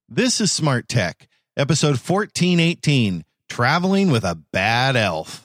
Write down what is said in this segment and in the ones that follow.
This is Smart Tech, episode 1418, Traveling with a Bad Elf.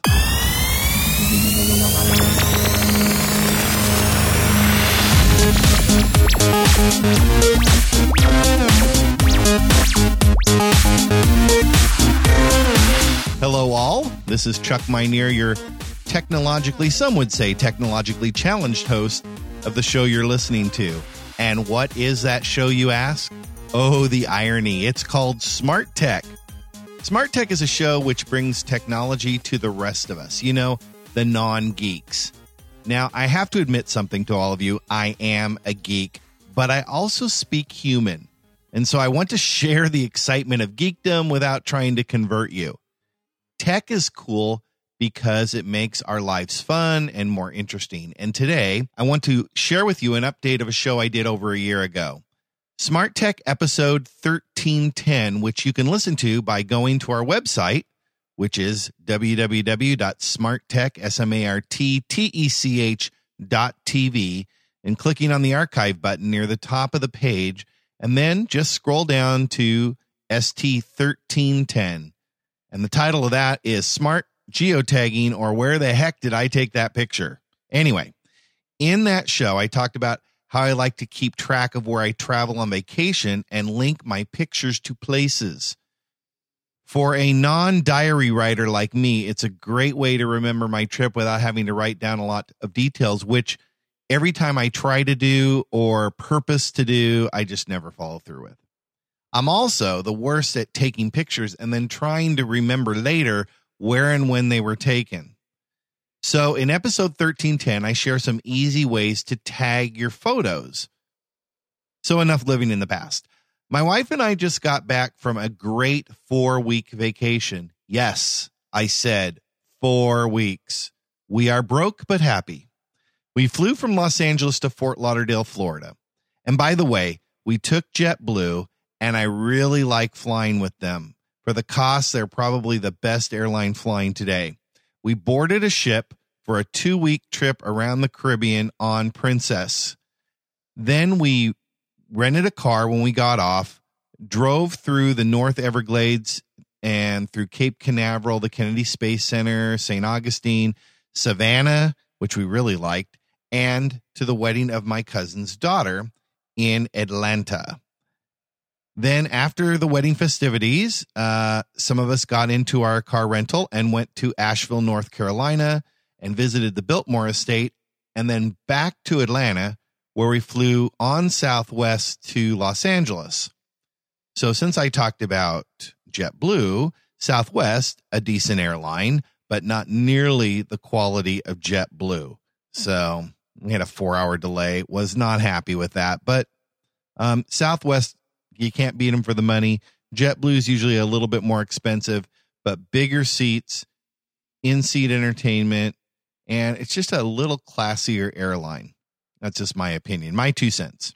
Hello all, this is Chuck Minear, your some would say technologically challenged host of the show you're listening to. And what is that show, you ask? Oh, the irony. It's called Smart Tech. Smart Tech is a show which brings technology to the rest of us, the non-geeks. Now, I have to admit something to all of you. I am a geek, but I also speak human. And so I want to share the excitement of geekdom without trying to convert you. Tech is cool because it makes our lives fun and more interesting. And today, I want to share with you an update of a show I did over a year ago. Smart Tech episode 1310, which you can listen to by going to our website, which is www.smarttech.tv, and clicking on the archive button near the top of the page, and then just scroll down to ST1310. And the title of that is Smart Geotagging, or Where the Heck Did I Take That Picture? Anyway, in that show, I talked about how I like to keep track of where I travel on vacation and link my pictures to places. For a non-diary writer like me, it's a great way to remember my trip without having to write down a lot of details, which every time I try to do or purpose to do, I just never follow through with. I'm also the worst at taking pictures and then trying to remember later where and when they were taken. So in episode 1310, I share some easy ways to tag your photos. So enough living in the past. My wife and I just got back from a great 4-week vacation. Yes, I said 4 weeks. We are broke but happy. We flew from Los Angeles to Fort Lauderdale, Florida. And by the way, we took JetBlue, and I really like flying with them. For the cost, they're probably the best airline flying today. We boarded a ship for a 2-week trip around the Caribbean on Princess. Then we rented a car when we got off, drove through the North Everglades and through Cape Canaveral, the Kennedy Space Center, St. Augustine, Savannah, which we really liked, and to the wedding of my cousin's daughter in Atlanta. Then after the wedding festivities, some of us got into our car rental and went to Asheville, North Carolina, and visited the Biltmore estate, and then back to Atlanta, where we flew on Southwest to Los Angeles. So since I talked about JetBlue, Southwest, a decent airline, but not nearly the quality of JetBlue. So we had a 4-hour delay, was not happy with that. But Southwest, you can't beat them for the money. JetBlue is usually a little bit more expensive, but bigger seats, in-seat entertainment, and it's just a little classier airline. That's just my opinion, my 2 cents.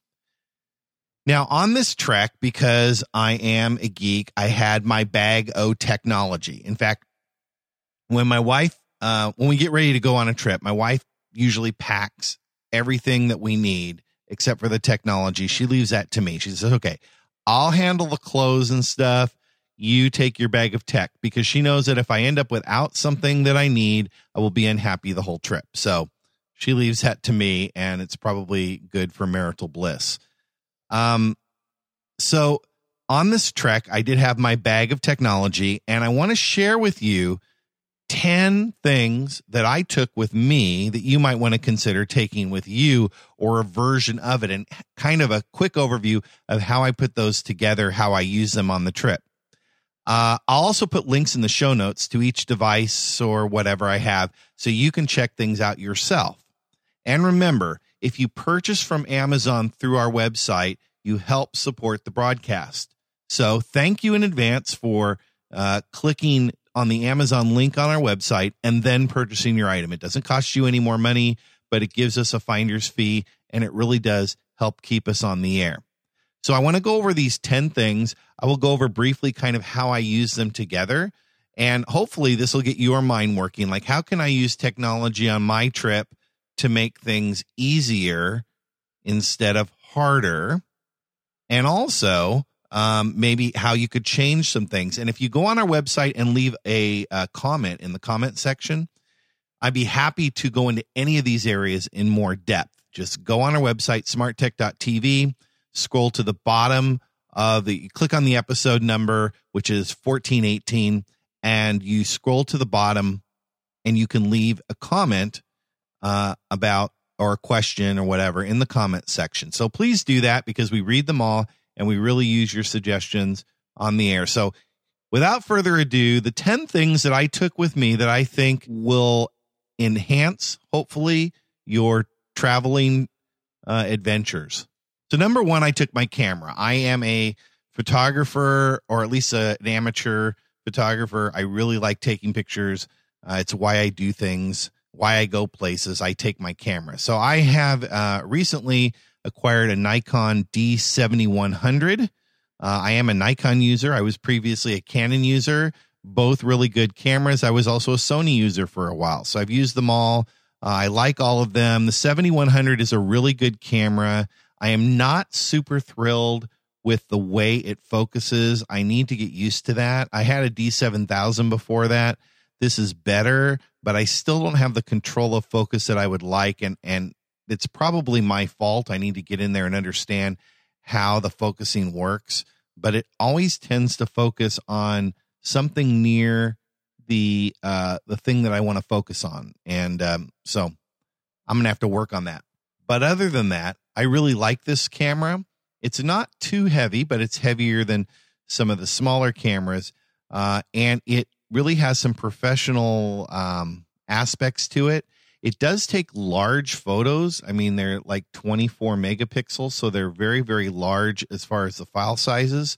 Now, on this trek, because I am a geek, I had my bag of technology. In fact, when we get ready to go on a trip, my wife usually packs everything that we need except for the technology. She leaves that to me. She says, okay, I'll handle the clothes and stuff. You take your bag of tech, because she knows that if I end up without something that I need, I will be unhappy the whole trip. So she leaves that to me, and it's probably good for marital bliss. So on this trek, I did have my bag of technology, and I want to share with you 10 things that I took with me that you might want to consider taking with you, or a version of it, and kind of a quick overview of how I put those together, how I use them on the trip. I'll also put links in the show notes to each device or whatever I have, so you can check things out yourself. And remember, if you purchase from Amazon through our website, you help support the broadcast. So thank you in advance for clicking on the Amazon link on our website and then purchasing your item. It doesn't cost you any more money, but it gives us a finder's fee, and it really does help keep us on the air. So I want to go over these 10 things. I will go over briefly kind of how I use them together, and hopefully this will get your mind working. Like, how can I use technology on my trip to make things easier instead of harder? And also, maybe how you could change some things. And if you go on our website and leave a comment in the comment section, I'd be happy to go into any of these areas in more depth. Just go on our website, smarttech.tv, scroll to the bottom of click on the episode number, which is 1418, and you scroll to the bottom and you can leave a comment about, or a question or whatever in the comment section. So please do that, because we read them all and we really use your suggestions on the air. So without further ado, the 10 things that I took with me that I think will enhance, hopefully, your traveling adventures. So number one, I took my camera. I am a photographer, or at least an amateur photographer. I really like taking pictures. It's why I do things, why I go places. I take my camera. So I have recently acquired a Nikon D7100. I am a Nikon user. I was previously a Canon user, both really good cameras. I was also a Sony user for a while, so I've used them all. I like all of them. The 7100 is a really good camera. I am not super thrilled with the way it focuses. I need to get used to that. I had a D7000 before that. This is better, but I still don't have the control of focus that I would like, and it's probably my fault. I need to get in there and understand how the focusing works, but it always tends to focus on something near the thing that I want to focus on. And so I'm going to have to work on that. But other than that, I really like this camera. It's not too heavy, but it's heavier than some of the smaller cameras. And it really has some professional aspects to it. It does take large photos. I mean, they're like 24 megapixels, so they're very, very large as far as the file sizes.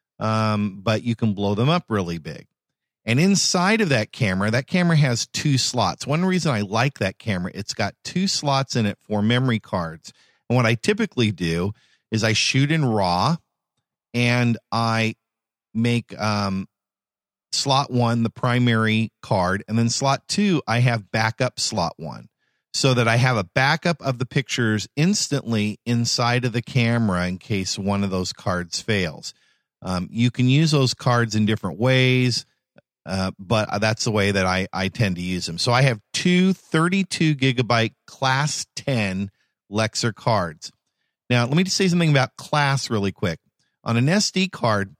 But you can blow them up really big. And inside of that camera has 2 slots. One reason I like that camera, it's got 2 slots in it for memory cards. And what I typically do is I shoot in RAW, and I make slot 1 the primary card, and then slot 2 I have backup slot 1, so that I have a backup of the pictures instantly inside of the camera in case one of those cards fails. You can use those cards in different ways, but that's the way that I tend to use them. So I have 2 32 gigabyte class 10 Lexar cards. Now, let me just say something about class really quick. On an SD card,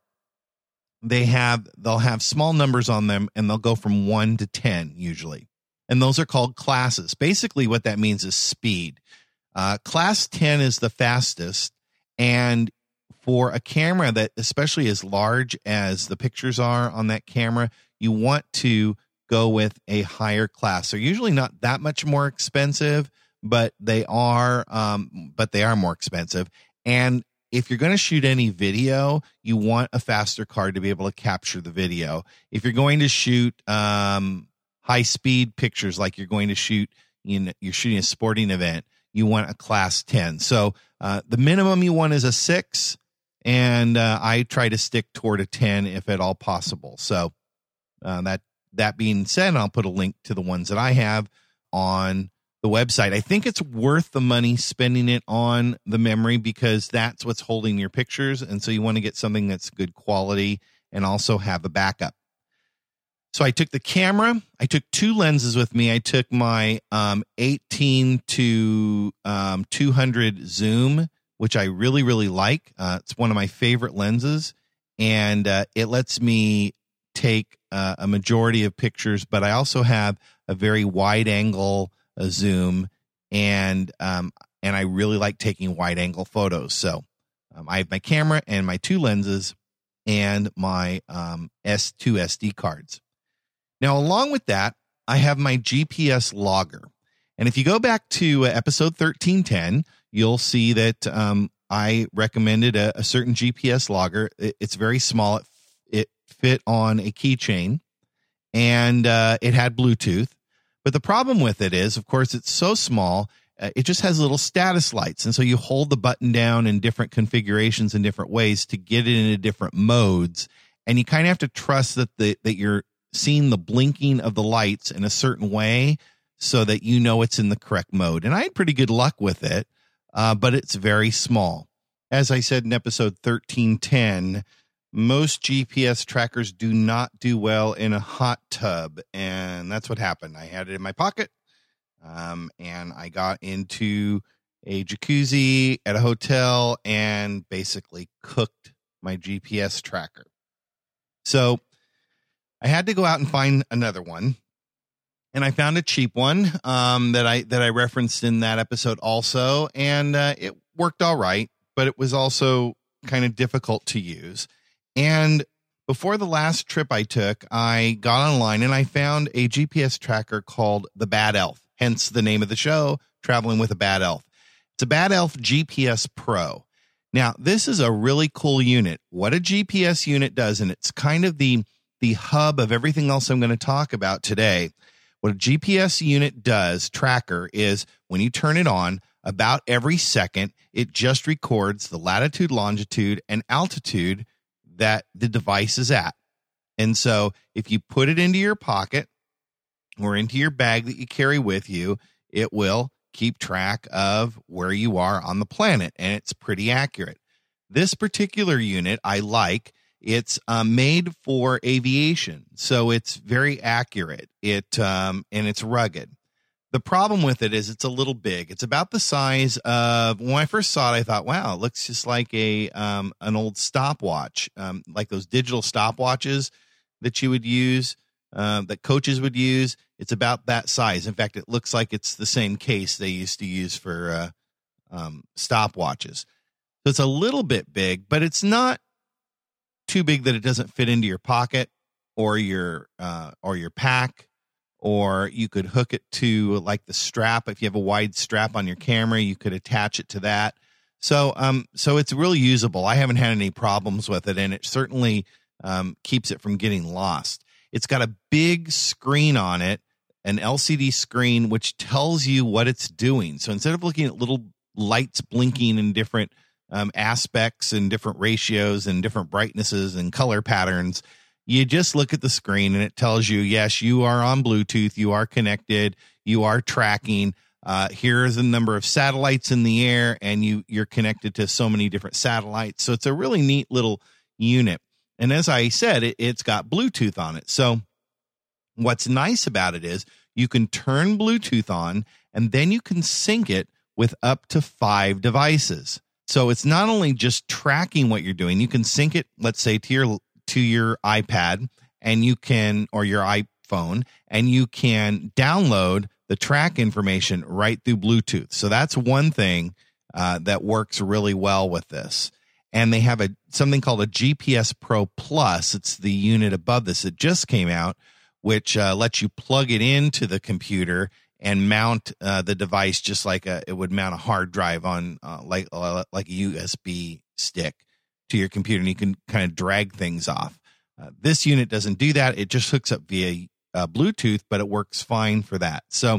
they'll have small numbers on them, and they'll go from 1 to 10 usually. And those are called classes. Basically, what that means is speed. Class 10 is the fastest, and for a camera that especially as large as the pictures are on that camera, you want to go with a higher class. They're usually not that much more expensive, but they are more expensive. And if you're going to shoot any video, you want a faster card to be able to capture the video. If you're going to shoot high speed pictures, like you're going to shoot, you're shooting a sporting event, you want a class 10. So the minimum you want is a 6. And I try to stick toward a 10 if at all possible. So that being said, I'll put a link to the ones that I have on the website. I think it's worth the money spending it on the memory, because that's what's holding your pictures. And so you want to get something that's good quality and also have a backup. So I took the camera. I took 2 lenses with me. I took my 18 to 200 zoom, which I really, really like. It's one of my favorite lenses, and it lets me take a majority of pictures, but I also have a very wide angle zoom, and I really like taking wide angle photos. So I have my camera and my 2 lenses and my S2 SD cards. Now, along with that, I have my GPS logger. And if you go back to episode 1310, you'll see that I recommended a certain GPS logger. It's very small. It fit on a keychain, and it had Bluetooth. But the problem with it is, of course, it's so small, it just has little status lights. And so you hold the button down in different configurations in different ways to get it into different modes. And you kind of have to trust that that you're seeing the blinking of the lights in a certain way so that you know it's in the correct mode. And I had pretty good luck with it, but it's very small. As I said in episode 1310, most GPS trackers do not do well in a hot tub. And that's what happened. I had it in my pocket, and I got into a jacuzzi at a hotel and basically cooked my GPS tracker. So I had to go out and find another one. And I found a cheap one that I referenced in that episode also. And it worked all right, but it was also kind of difficult to use. And before the last trip I took, I got online and I found a GPS tracker called the Bad Elf, hence the name of the show, Traveling with a Bad Elf. It's a Bad Elf GPS Pro. Now, this is a really cool unit. What a GPS unit does, and it's kind of the hub of everything else I'm going to talk about today. What a GPS unit does, tracker, is when you turn it on, about every second, it just records the latitude, longitude, and altitude that the device is at. And so if you put it into your pocket or into your bag that you carry with you, it will keep track of where you are on the planet, and it's pretty accurate. This particular unit I like. It's made for aviation, so it's very accurate. And it's rugged. The problem with it is it's a little big. It's about the size of, when I first saw it, I thought, wow, it looks just like an old stopwatch, like those digital stopwatches that you would use, that coaches would use. It's about that size. In fact, it looks like it's the same case they used to use for stopwatches. So it's a little bit big, but it's not too big that it doesn't fit into your pocket or your pack, or you could hook it to like the strap. If you have a wide strap on your camera, you could attach it to that. So it's really usable. I haven't had any problems with it, and it certainly keeps it from getting lost. It's got a big screen on it, an LCD screen, which tells you what it's doing. So instead of looking at little lights blinking in different aspects and different ratios and different brightnesses and color patterns, you just look at the screen and it tells you, yes, you are on Bluetooth, you are connected, you are tracking. Here is the number of satellites in the air, and you're connected to so many different satellites. So it's a really neat little unit. And as I said, it's got Bluetooth on it. So what's nice about it is you can turn Bluetooth on, and then you can sync it with up to 5 devices. So it's not only just tracking what you're doing, you can sync it, let's say, to your iPad, and you can, or your iPhone, and you can download the track information right through Bluetooth. So that's one thing that works really well with this. And they have something called a GPS Pro Plus. It's the unit above this. It just came out, which lets you plug it into the computer and mount the device just like it would mount a hard drive on like a USB stick to your computer, and you can kind of drag things off. This unit doesn't do that. It just hooks up via Bluetooth, but it works fine for that. So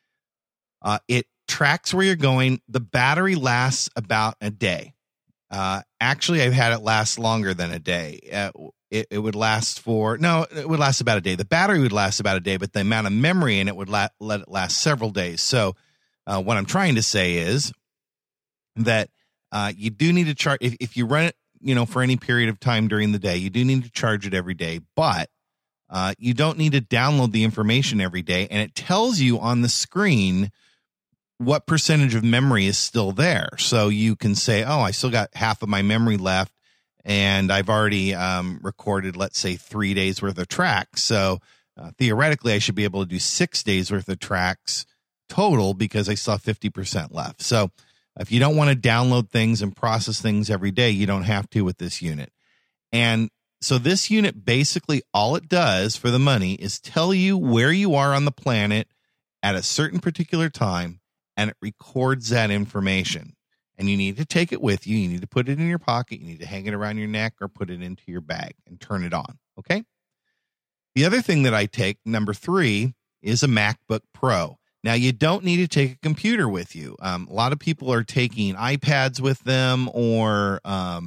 it tracks where you're going. The battery lasts about a day. Actually, I've had it last longer than a day. It would last it would last about a day. The battery would last about a day, but the amount of memory in it would let it last several days. So what I'm trying to say is that you do need to charge, if you run it, for any period of time during the day, you do need to charge it every day, but you don't need to download the information every day. And it tells you on the screen what percentage of memory is still there. So you can say, oh, I still got half of my memory left, and I've already recorded, let's say, 3 days worth of tracks. So theoretically, I should be able to do 6 days worth of tracks total because I still have 50% left. So if you don't want to download things and process things every day, you don't have to with this unit. And so this unit, basically all it does for the money is tell you where you are on the planet at a certain particular time, and it records that information. And you need to take it with you. You need to put it in your pocket. You need to hang it around your neck or put it into your bag and turn it on. Okay. The other thing that I take, number 3, is a MacBook Pro. Now, you don't need to take a computer with you. A lot of people are taking iPads with them, or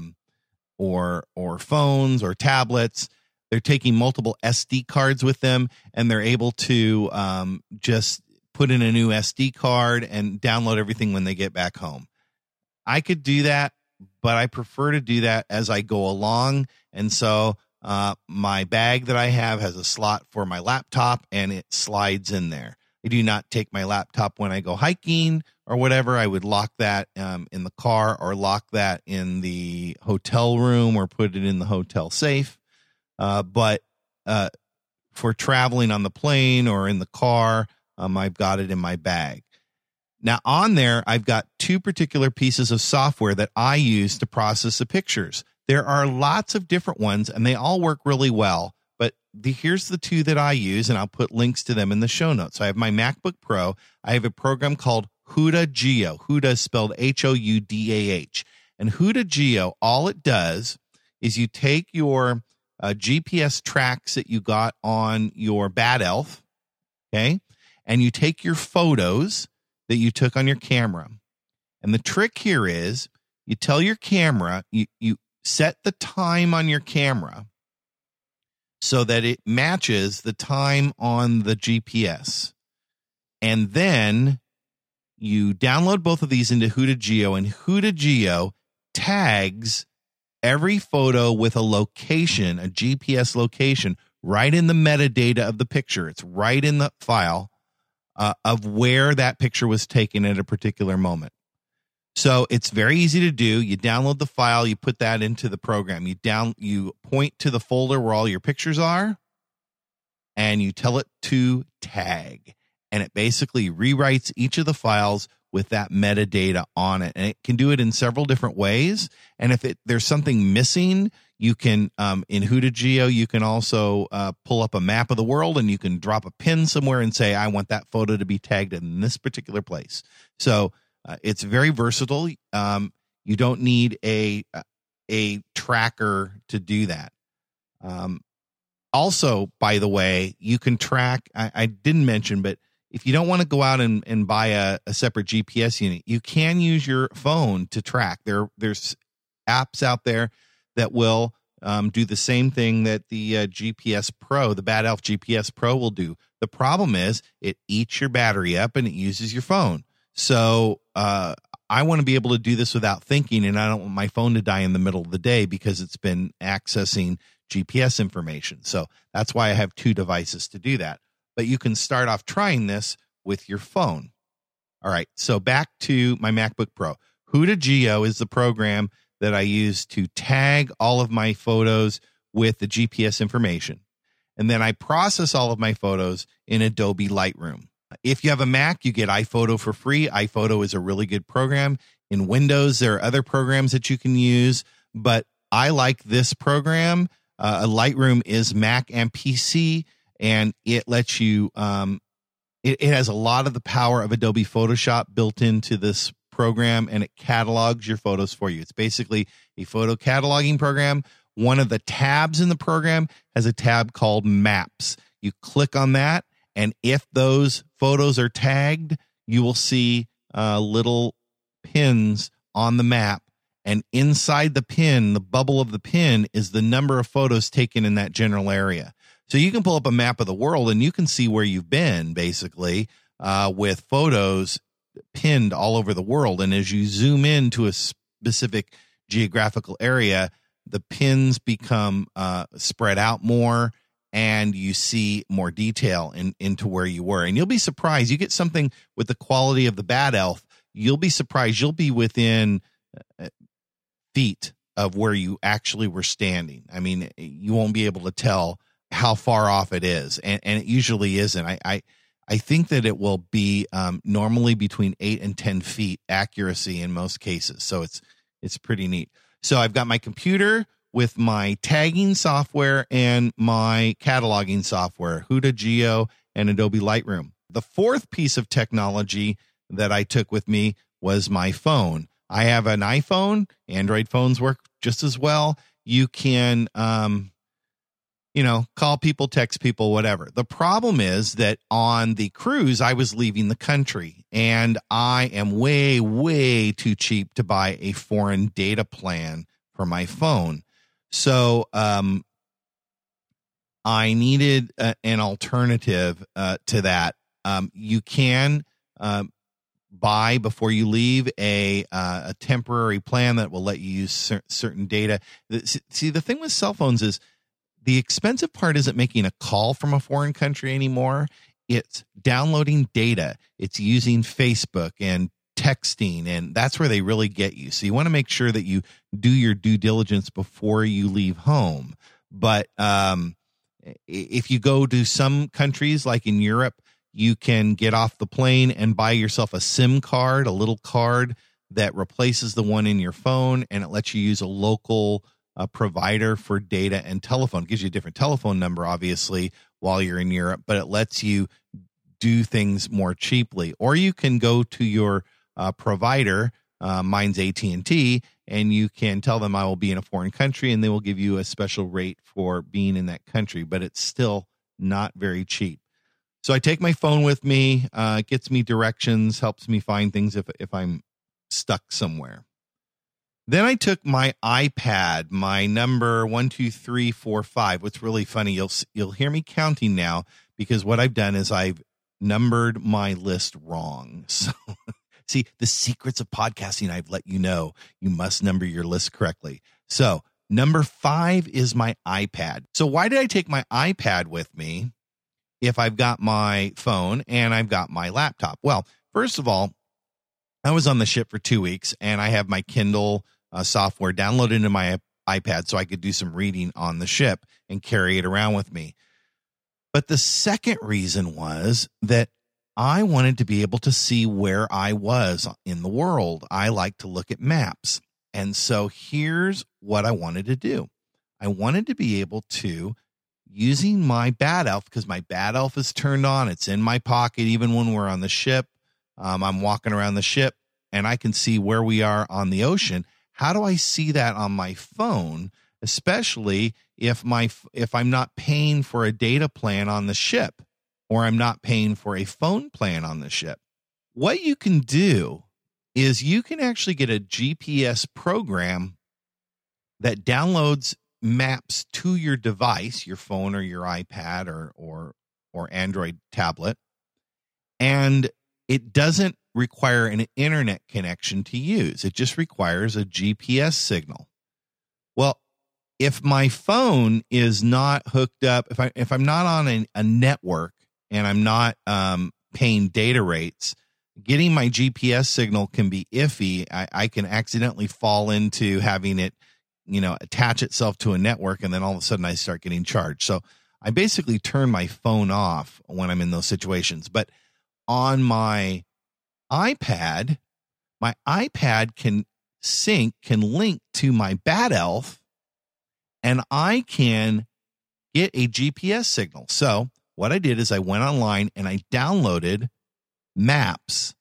phones or tablets. They're taking multiple SD cards with them, and they're able to just put in a new SD card and download everything when they get back home. I could do that. but I prefer to do that as I go along. And so my bag that I have has a slot for my laptop, and it slides in there. I do not take my laptop when I go hiking or whatever. I would lock that in the car, or lock that in the hotel room, or put it in the hotel safe. But for traveling on the plane or in the car, I've got it in my bag. Now on there, I've got two particular pieces of software that I use to process the pictures. There are lots of different ones, and they all work really well. But here's the two that I use, and I'll put links to them in the show notes. So I have my MacBook Pro. I have a program called Huda Geo. Huda is spelled Houdah. And Huda Geo, all it does is you take your GPS tracks that you got on your Bad Elf, okay, and you take your photos that you took on your camera. And the trick here is you tell your camera, you set the time on your camera so that it matches the time on the GPS. And then you download both of these into Huda Geo, and Huda Geo tags every photo with a location, a GPS location, right in the metadata of the picture. It's right in the file of where that picture was taken at a particular moment. So it's very easy to do. You download the file, you put that into the program. You point to the folder where all your pictures are, and you tell it to tag. And it basically rewrites each of the files with that metadata on it. And it can do it in several different ways. And if there's something missing, you can, in Huda Geo, you can also pull up a map of the world, and you can drop a pin somewhere and say, I want that photo to be tagged in this particular place. So it's very versatile. You don't need a tracker to do that. Also, by the way, you can track, I didn't mention, but if you don't want to go out and buy a separate GPS unit, you can use your phone to track. There's apps out there that will do the same thing that the GPS Pro, the Bad Elf GPS Pro will do. The problem is it eats your battery up and it uses your phone. So I want to be able to do this without thinking, and I don't want my phone to die in the middle of the day because it's been accessing GPS information. So that's why I have two devices to do that. But you can start off trying this with your phone. All right, so back to my MacBook Pro. Huda Geo is the program that I use to tag all of my photos with the GPS information. And then I process all of my photos in Adobe Lightroom. If you have a Mac, you get iPhoto for free. iPhoto is a really good program. In Windows, there are other programs that you can use, but I like this program. Lightroom is Mac and PC, and it lets you, it has a lot of the power of Adobe Photoshop built into this program, and it catalogs your photos for you. It's basically a photo cataloging program. One of the tabs in the program has a tab called Maps. You click on that, and if those photos are tagged, you will see little pins on the map. And inside the pin, the bubble of the pin, is the number of photos taken in that general area. So you can pull up a map of the world and you can see where you've been, basically, with photos pinned all over the world. And as you zoom into a specific geographical area, the pins become spread out more, and you see more detail into where you were. And you'll be surprised. You get something with the quality of the Bad Elf, you'll be surprised. You'll be within feet of where you actually were standing. I mean, you won't be able to tell how far off it is. And it usually isn't. I think that it will be normally between 8 and 10 feet accuracy in most cases. So it's pretty neat. So I've got my computer with my tagging software and my cataloging software, Huda Geo and Adobe Lightroom. The fourth piece of technology that I took with me was my phone. I have an iPhone. Android phones work just as well. You can, call people, text people, whatever. The problem is that on the cruise, I was leaving the country, and I am way, way too cheap to buy a foreign data plan for my phone. So I needed an alternative to that. You can buy before you leave a temporary plan that will let you use certain data. See, the thing with cell phones is the expensive part isn't making a call from a foreign country anymore. It's downloading data. It's using Facebook and texting, and that's where they really get you. So you want to make sure that you do your due diligence before you leave home. But if you go to some countries like in Europe, you can get off the plane and buy yourself a SIM card, a little card that replaces the one in your phone, and it lets you use a local provider for data and telephone. It gives you a different telephone number, obviously, while you're in Europe, but it lets you do things more cheaply. Or you can go to your provider, mine's AT&T, and you can tell them I will be in a foreign country, and they will give you a special rate for being in that country, but it's still not very cheap. So I take my phone with me, it gets me directions, helps me find things if I'm stuck somewhere. Then I took my iPad, my number 12345. What's really funny, you'll hear me counting now, because what I've done is I've numbered my list wrong. So see, the secrets of podcasting, I've let you know. You must number your list correctly. So number 5 is my iPad. So why did I take my iPad with me if I've got my phone and I've got my laptop? Well, first of all, I was on the ship for 2 weeks, and I have my Kindle software downloaded into my iPad so I could do some reading on the ship and carry it around with me. But the second reason was that I wanted to be able to see where I was in the world. I like to look at maps. And so here's what I wanted to do. I wanted to be able to, using my Bad Elf, because my Bad Elf is turned on, it's in my pocket even when we're on the ship. I'm walking around the ship and I can see where we are on the ocean. How do I see that on my phone, especially if I'm not paying for a data plan on the ship, or I'm not paying for a phone plan on the ship? What you can do is you can actually get a GPS program that downloads maps to your device, your phone or your iPad or Android tablet, and it doesn't require an internet connection to use. It just requires a GPS signal. Well, if my phone is not hooked up, if I'm not on a network and I'm not paying data rates, getting my GPS signal can be iffy. I can accidentally fall into having it, attach itself to a network, and then all of a sudden I start getting charged. So I basically turn my phone off when I'm in those situations. But on my iPad can link to my Bad Elf, and I can get a GPS signal. So what I did is I went online and I downloaded maps,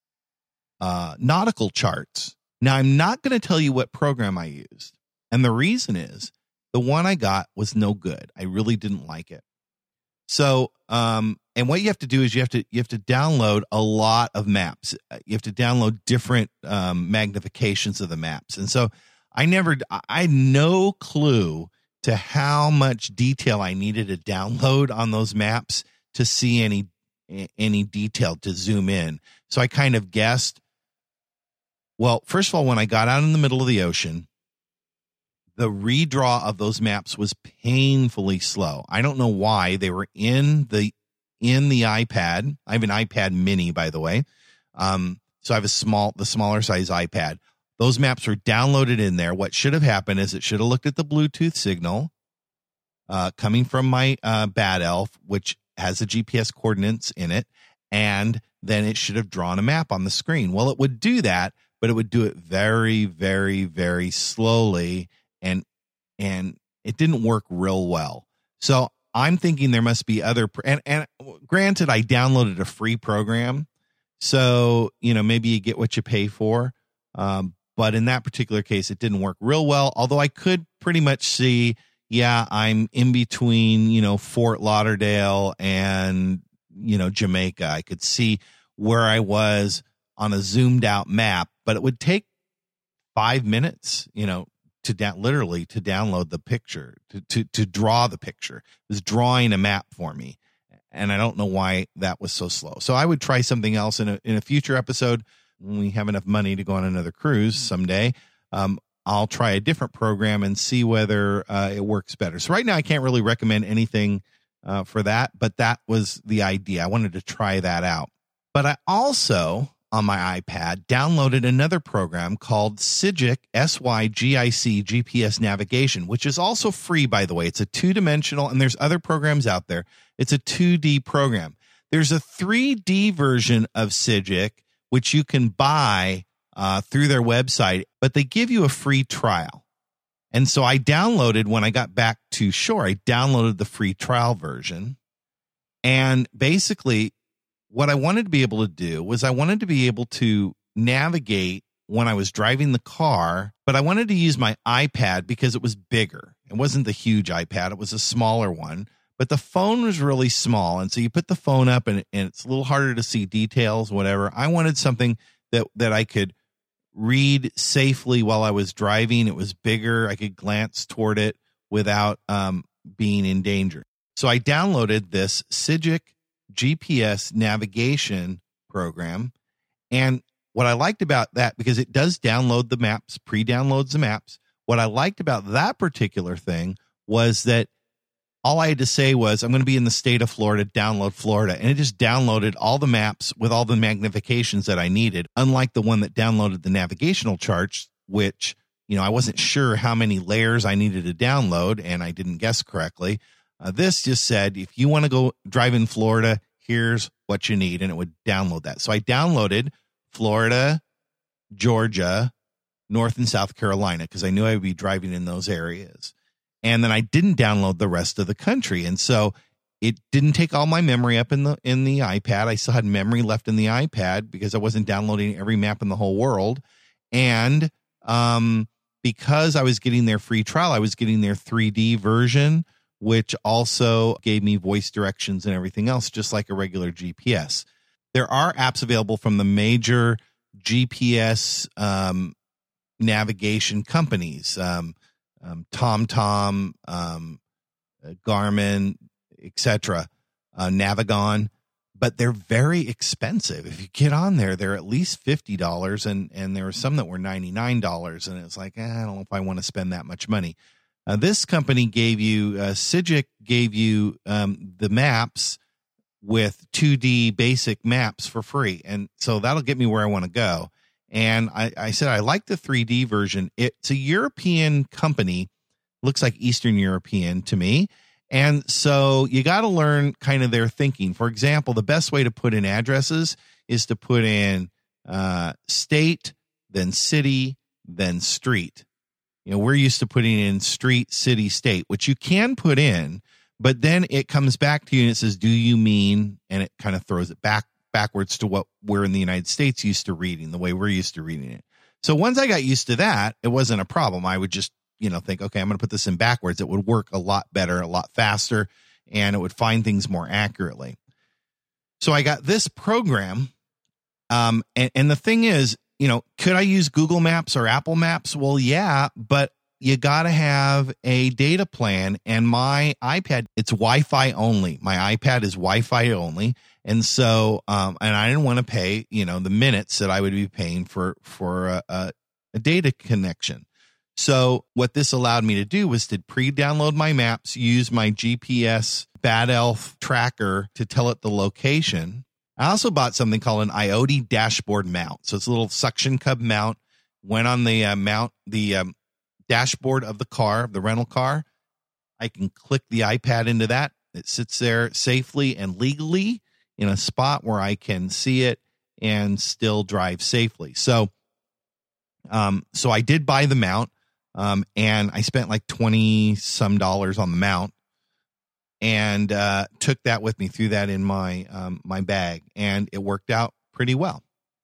nautical charts. Now, I'm not going to tell you what program I used. And the reason is the one I got was no good. I really didn't like it. So, and what you have to do is you have to download a lot of maps. You have to download different magnifications of the maps. And so I had no clue to how much detail I needed to download on those maps to see any detail to zoom in. So I kind of guessed. Well, first of all, when I got out in the middle of the ocean, the redraw of those maps was painfully slow. I don't know why. They were in the iPad. I have an iPad mini, by the way. So I have the smaller size iPad. Those maps were downloaded in there. What should have happened is it should have looked at the Bluetooth signal coming from my Bad Elf, which has the GPS coordinates in it, and then it should have drawn a map on the screen. Well, it would do that, but it would do it very, very, very slowly, and it didn't work real well. So I'm thinking there must be other, and granted, I downloaded a free program, so maybe you get what you pay for. But in that particular case, it didn't work real well. Although I could pretty much see, I'm in between, Fort Lauderdale and, Jamaica. I could see where I was on a zoomed out map, but it would take 5 minutes, literally to download the picture, to draw the picture. It was drawing a map for me. And I don't know why that was so slow. So I would try something else in a future episode when we have enough money to go on another cruise someday. I'll try a different program and see whether it works better. So right now I can't really recommend anything for that, but that was the idea. I wanted to try that out. But I also, on my iPad, downloaded another program called Sygic, SYGIC GPS Navigation, which is also free, by the way. It's a 2-dimensional, and there's other programs out there. It's a 2D program. There's a 3D version of Sygic, which you can buy through their website, but they give you a free trial. And so I downloaded, when I got back to shore, I downloaded the free trial version. And basically, what I wanted to be able to do was I wanted to be able to navigate when I was driving the car, but I wanted to use my iPad because it was bigger. It wasn't the huge iPad. It was a smaller one, but the phone was really small. And so you put the phone up and it's a little harder to see details, whatever. I wanted something that I could read safely while I was driving. It was bigger. I could glance toward it without being in danger. So I downloaded this Sygic GPS navigation program. And what I liked about that, because it does download the maps, pre-downloads the maps. What I liked about that particular thing was that all I had to say was, I'm going to be in the state of Florida, download Florida. And it just downloaded all the maps with all the magnifications that I needed, unlike the one that downloaded the navigational charts, which, I wasn't sure how many layers I needed to download, and I didn't guess correctly. This just said, if you want to go drive in Florida, here's what you need, and it would download that. So I downloaded Florida, Georgia, North and South Carolina, because I knew I would be driving in those areas. And then I didn't download the rest of the country. And so it didn't take all my memory up in the iPad. I still had memory left in the iPad because I wasn't downloading every map in the whole world. And because I was getting their free trial, I was getting their 3D version, which also gave me voice directions and everything else, just like a regular GPS. There are apps available from the major GPS navigation companies, TomTom, Garmin, etc., Navigon, but they're very expensive. If you get on there, they're at least $50, and there were some that were $99, and it's like, I don't know if I want to spend that much money. This company gave you, Sygic gave you the maps with 2D basic maps for free. And so that'll get me where I want to go. And I said, I like the 3D version. It's a European company, looks like Eastern European to me. And so you got to learn kind of their thinking. For example, the best way to put in addresses is to put in state, then city, then street. We're used to putting in street, city, state, which you can put in, but then it comes back to you and it says, do you mean, and it kind of throws it backwards to what we're in the United States used to reading, the way we're used to reading it. So once I got used to that, it wasn't a problem. I would just, think, okay, I'm going to put this in backwards. It would work a lot better, a lot faster, and it would find things more accurately. So I got this program. And the thing is, could I use Google Maps or Apple Maps? Well, yeah, but you got to have a data plan. And my iPad, it's Wi-Fi only. My iPad is Wi-Fi only. And so, and I didn't want to pay, the minutes that I would be paying for a data connection. So what this allowed me to do was to pre-download my maps, use my GPS Bad Elf tracker to tell it the location. I also bought something called an IoT dashboard mount. So it's a little suction cup mount. Went on the dashboard of the car, the rental car. I can click the iPad into that. It sits there safely and legally in a spot where I can see it and still drive safely. So I did buy the mount, and I spent like $20 some on the mount, and took that with me, threw that in my my bag, and it worked out pretty well.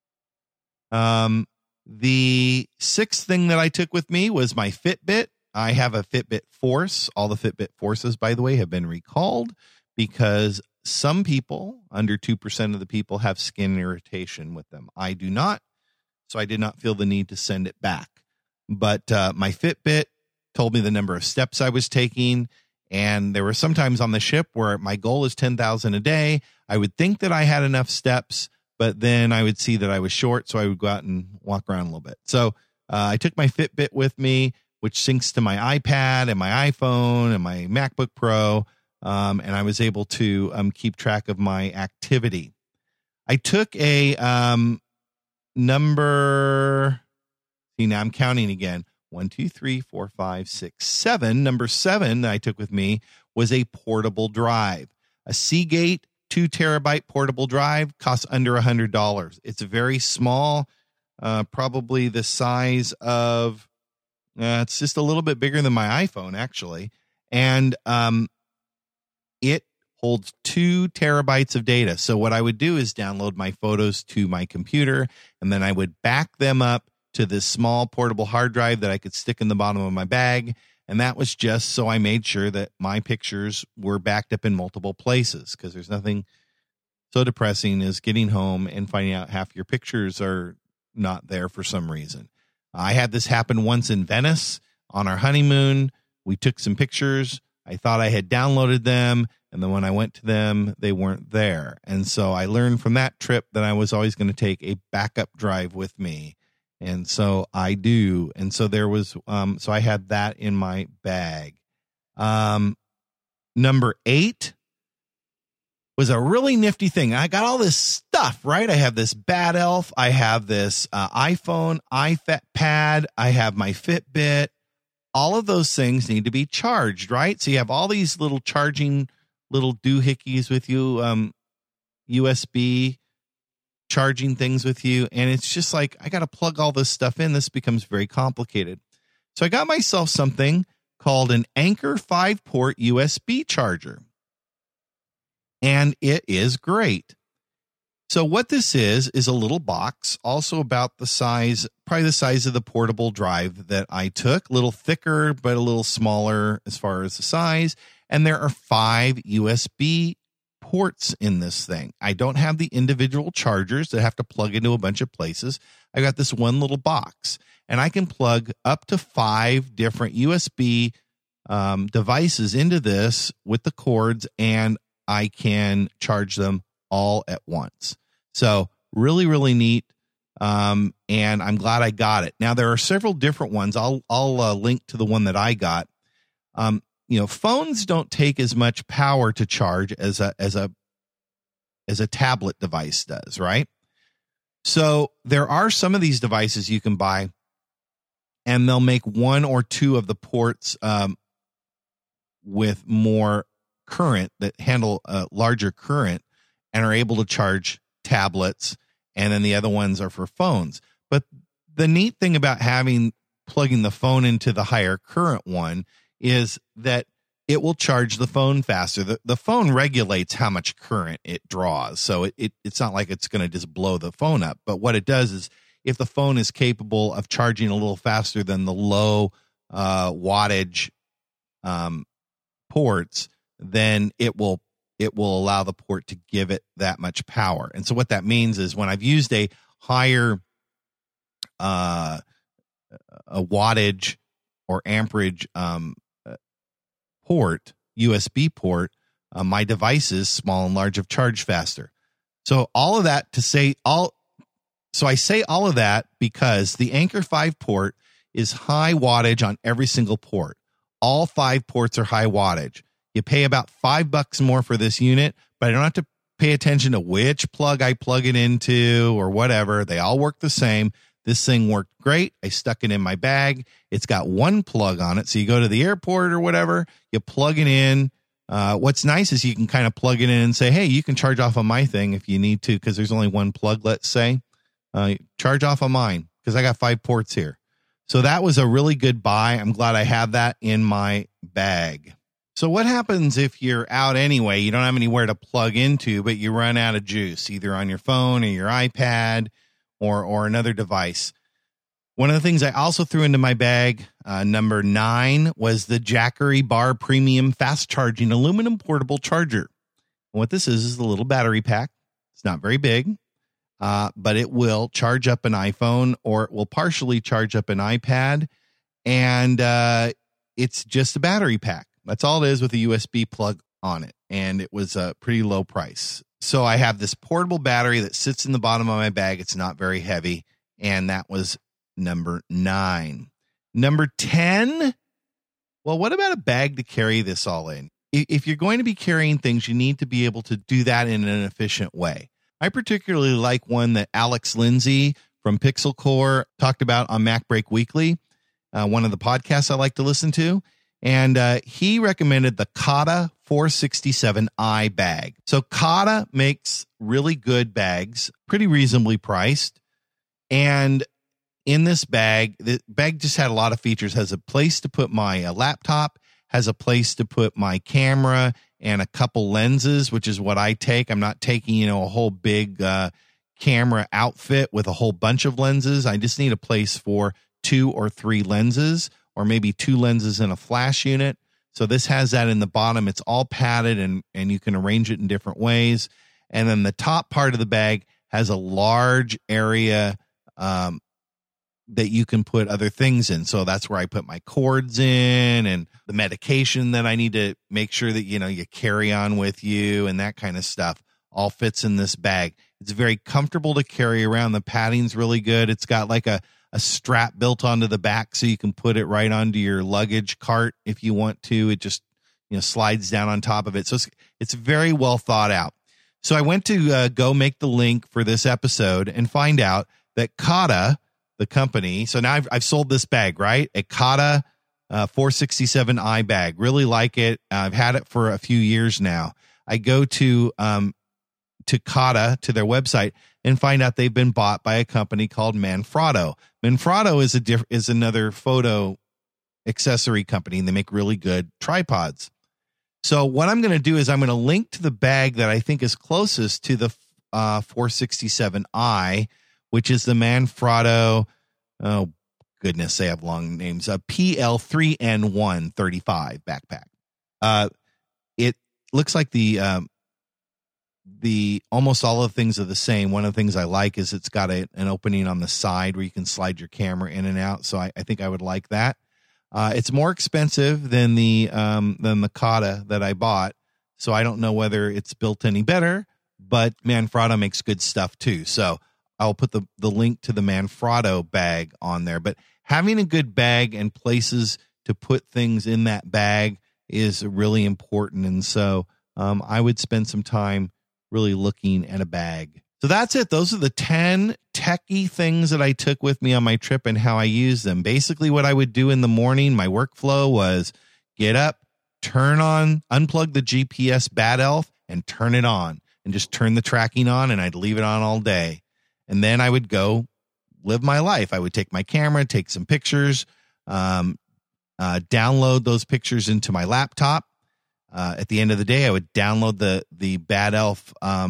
The sixth thing that I took with me was my Fitbit. I have a Fitbit Force. All the Fitbit Forces, by the way, have been recalled because some people, under 2% of the people, have skin irritation with them. I do not, so I did not feel the need to send it back. But my Fitbit told me the number of steps I was taking, And there were sometimes on the ship where my goal is 10,000 a day. I would think that I had enough steps, but then I would see that I was short. So I would go out and walk around a little bit. So I took my Fitbit with me, which syncs to my iPad and my iPhone and my MacBook Pro. And I was able to keep track of my activity. I took a number. See, now I'm counting again. 1, 2, 3, 4, 5, 6, 7. Number 7 that I took with me was a portable drive. A Seagate 2 terabyte portable drive costs under $100. It's very small, probably the size of, it's just a little bit bigger than my iPhone, actually. And it holds 2 terabytes of data. So what I would do is download my photos to my computer, and then I would back them up to this small portable hard drive that I could stick in the bottom of my bag. And that was just so I made sure that my pictures were backed up in multiple places, because there's nothing so depressing as getting home and finding out half your pictures are not there for some reason. I had this happen once in Venice on our honeymoon. We took some pictures. I thought I had downloaded them, and then when I went to them, they weren't there. And so I learned from that trip that I was always going to take a backup drive with me. And so I do. And so there was, so I had that in my bag. Number 8 was a really nifty thing. I got all this stuff, right? I have this Bad Elf. I have this iPhone, iPad. I have my Fitbit. All of those things need to be charged, right? So you have all these little charging little doohickeys with you, USB charging things with you. And it's just like, I got to plug all this stuff in. This becomes very complicated. So I got myself something called an Anker 5-port USB charger. And it is great. So what this is a little box, also about the size, probably the size of the portable drive that I took, a little thicker, but a little smaller as far as the size. And there are 5 USB ports in this thing. I don't have the individual chargers that have to plug into a bunch of places. I got this one little box, and I can plug up to 5 different USB devices into this with the cords, and I can charge them all at once. So really, really neat. And I'm glad I got it. Now there are several different ones. I'll link to the one that I got. Phones don't take as much power to charge as a tablet device does, right? So there are some of these devices you can buy, and they'll make 1 or 2 of the ports with more current, that handle a larger current and are able to charge tablets, and then the other ones are for phones. But the neat thing about plugging the phone into the higher current one is that it will charge the phone faster. The phone regulates how much current it draws. So it's not like it's going to just blow the phone up. But what it does is, if the phone is capable of charging a little faster than the low wattage ports, then it will allow the port to give it that much power. And so what that means is, when I've used a higher a wattage or amperage port, USB port, my devices, small and large, have charged faster. So all of that to say so I say all of that because the Anker 5 port is high wattage on every single port. All 5 ports are high wattage. You pay about $5 more for this unit, but I don't have to pay attention to which plug I plug it into or whatever. They all work the same. This thing worked great. I stuck it in my bag. It's got one plug on it. So you go to the airport or whatever, you plug it in. What's nice is you can kind of plug it in and say, hey, you can charge off on my thing if you need to, because there's only one plug, let's say. Charge off on mine because I got 5 ports here. So that was a really good buy. I'm glad I have that in my bag. So what happens if you're out anyway? You don't have anywhere to plug into, but you run out of juice, either on your phone or your iPad or another device. One of the things I also threw into my bag, number 9, was the Jackery Bar Premium Fast Charging Aluminum Portable Charger. And what this is the little battery pack. It's not very big, but it will charge up an iPhone, or it will partially charge up an iPad. And it's just a battery pack. That's all it is with a USB plug on it. And it was a pretty low price. So I have this portable battery that sits in the bottom of my bag. It's not very heavy. And that was number 9. Number 10. Well, what about a bag to carry this all in? If you're going to be carrying things, you need to be able to do that in an efficient way. I particularly like one that Alex Lindsay from Pixel Core talked about on MacBreak Weekly, one of the podcasts I like to listen to. And he recommended the Kata 467i bag. So Kata makes really good bags, pretty reasonably priced. And in this bag, the bag just had a lot of features, has a place to put my laptop, has a place to put my camera and a couple lenses, which is what I take. I'm not taking, a whole big camera outfit with a whole bunch of lenses. I just need a place for 2 or 3 lenses, or maybe 2 lenses in a flash unit. So this has that in the bottom. It's all padded and you can arrange it in different ways. And then the top part of the bag has a large area that you can put other things in. So that's where I put my cords in and the medication that I need to make sure that, you carry on with you, and that kind of stuff all fits in this bag. It's very comfortable to carry around. The padding's really good. It's got like a strap built onto the back so you can put it right onto your luggage cart if you want to. It just, slides down on top of it. So it's very well thought out. So I went to go make the link for this episode and find out that Kata, the company, so now I've sold this bag, right? A Kata 467i bag. Really like it. I've had it for a few years now. I go to Kata, to their website, and find out they've been bought by a company called Manfrotto. Manfrotto is another photo accessory company, and they make really good tripods. So what I'm going to do is I'm going to link to the bag that I think is closest to the 467i, which is the Manfrotto, oh goodness, they have long names, a PL3N135 backpack. It looks like the almost all of the things are the same. One of the things I like is it's got an opening on the side where you can slide your camera in and out. So I think I would like that. It's more expensive than the Kata that I bought. So I don't know whether it's built any better, but Manfrotto makes good stuff too. So I'll put the link to the Manfrotto bag on there. But having a good bag and places to put things in that bag is really important. And so I would spend some time really looking at a bag. So that's it. Those are the 10 techie things that I took with me on my trip and how I use them. Basically, what I would do in the morning, my workflow was get up, unplug the GPS Bad Elf and turn it on, and just turn the tracking on, and I'd leave it on all day. And then I would go live my life. I would take my camera, take some pictures, download those pictures into my laptop. At the end of the day, I would download the Bad Elf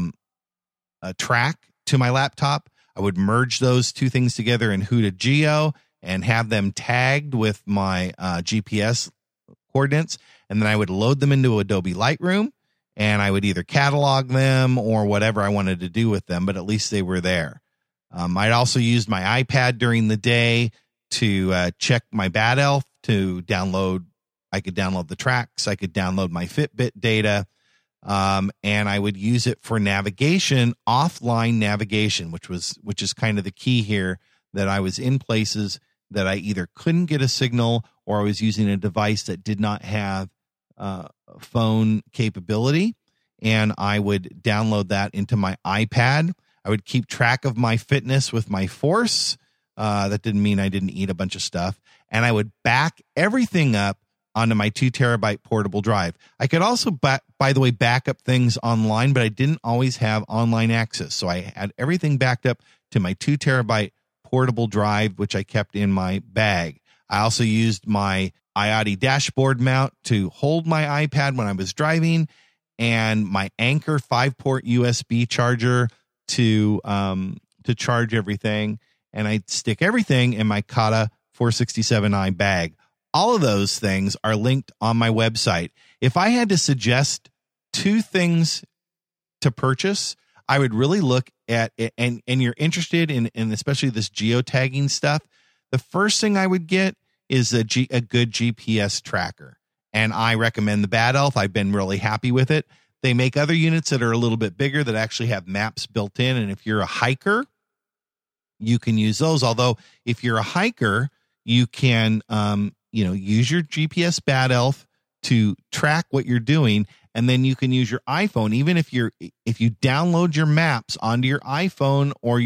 track to my laptop. I would merge those two things together in Huda Geo and have them tagged with my GPS coordinates. And then I would load them into Adobe Lightroom, and I would either catalog them or whatever I wanted to do with them, but at least they were there. I'd also use my iPad during the day to check my Bad Elf, to download. I could download the tracks. I could download my Fitbit data. And I would use it for navigation, offline navigation, which is kind of the key here, that I was in places that I either couldn't get a signal or I was using a device that did not have phone capability. And I would download that into my iPad. I would keep track of my fitness with my Force. That didn't mean I didn't eat a bunch of stuff. And I would back everything up onto my 2 terabyte portable drive. I could also, by the way, back up things online, but I didn't always have online access. So I had everything backed up to my 2 terabyte portable drive, which I kept in my bag. I also used my IOTI dashboard mount to hold my iPad when I was driving, and my Anker 5-port USB charger to charge everything. And I'd stick everything in my Kata 467i bag. All of those things are linked on my website. If I had to suggest 2 things to purchase, I would really look at it, and you're interested in especially this geotagging stuff. The first thing I would get is a good GPS tracker. and I recommend the Bad Elf. I've been really happy with it. They make other units that are a little bit bigger that actually have maps built in. And if you're a hiker, you can use those. Although if you're a hiker, you can, use your GPS Bad Elf to track what you're doing. And then you can use your iPhone, even if you download your maps onto your iPhone or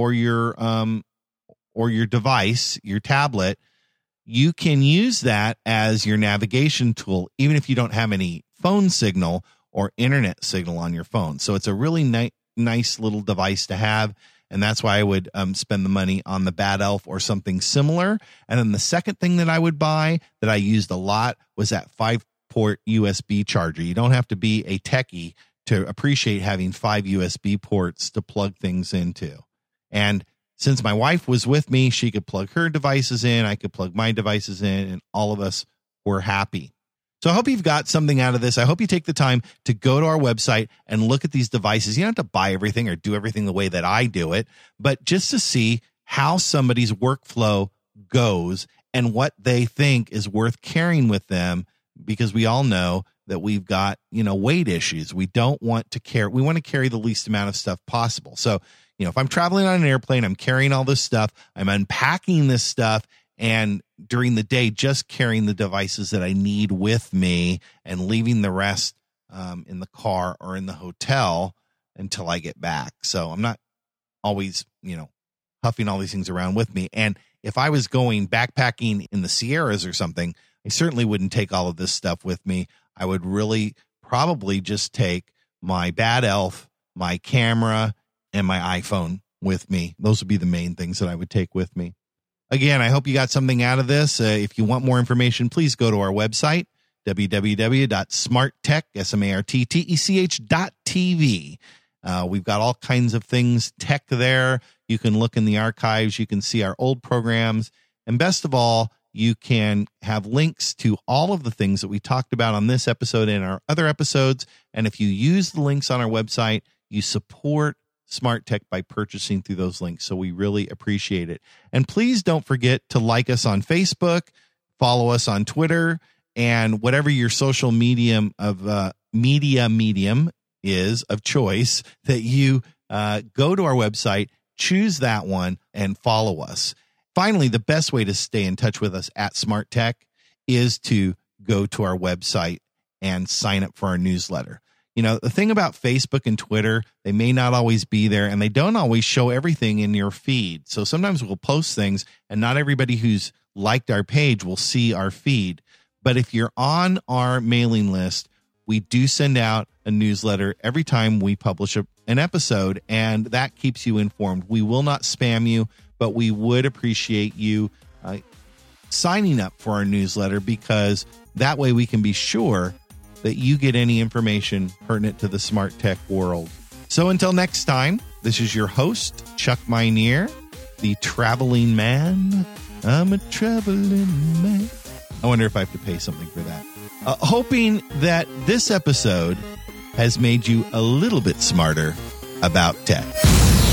your device, your tablet, you can use that as your navigation tool, even if you don't have any phone signal or internet signal on your phone. So it's a really nice little device to have. And that's why I would spend the money on the Bad Elf or something similar. And then the second thing that I would buy that I used a lot was that 5-port USB charger. You don't have to be a techie to appreciate having 5 USB ports to plug things into. And since my wife was with me, she could plug her devices in, I could plug my devices in, and all of us were happy. So I hope you've got something out of this. I hope you take the time to go to our website and look at these devices. You don't have to buy everything or do everything the way that I do it, but just to see how somebody's workflow goes and what they think is worth carrying with them, because we all know that we've got, weight issues. We don't want to carry, we want to carry the least amount of stuff possible. So, if I'm traveling on an airplane, I'm carrying all this stuff, I'm unpacking this stuff, and during the day, just carrying the devices that I need with me and leaving the rest in the car or in the hotel until I get back. So I'm not always, huffing all these things around with me. And if I was going backpacking in the Sierras or something, I certainly wouldn't take all of this stuff with me. I would really probably just take my Bad Elf, my camera, and my iPhone with me. Those would be the main things that I would take with me. Again, I hope you got something out of this. If you want more information, please go to our website, www.smarttech.tv. We've got all kinds of things tech there. You can look in the archives. You can see our old programs. And best of all, you can have links to all of the things that we talked about on this episode and our other episodes. And if you use the links on our website, you support Smart Tech by purchasing through those links. So we really appreciate it. And please don't forget to like us on Facebook, follow us on Twitter, and whatever your social medium is of choice, that you go to our website, choose that one, and follow us. Finally, the best way to stay in touch with us at Smart Tech is to go to our website and sign up for our newsletter. The thing about Facebook and Twitter, they may not always be there, and they don't always show everything in your feed. So sometimes we'll post things, and not everybody who's liked our page will see our feed. But if you're on our mailing list, we do send out a newsletter every time we publish an episode, and that keeps you informed. We will not spam you, but we would appreciate you signing up for our newsletter, because that way we can be sure that you get any information pertinent to the smart tech world. So until next time, this is your host, Chuck Minear, the traveling man. I'm a traveling man. I wonder if I have to pay something for that. Hoping that this episode has made you a little bit smarter about tech.